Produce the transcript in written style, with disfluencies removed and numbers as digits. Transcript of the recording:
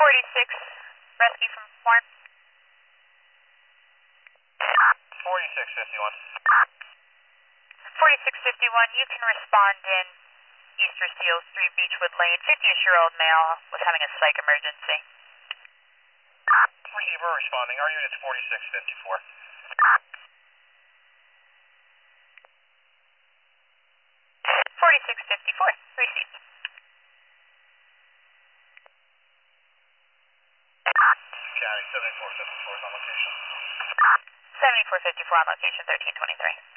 46, rescue from Warren. 4651. 4651, you can respond in Easter Seals 3 Beechwood Lane. 50-year-old male was having a psych emergency. Receiver responding. Our unit's 4654. 4654, received. County 7454 is on location. 7454 on location, 1323.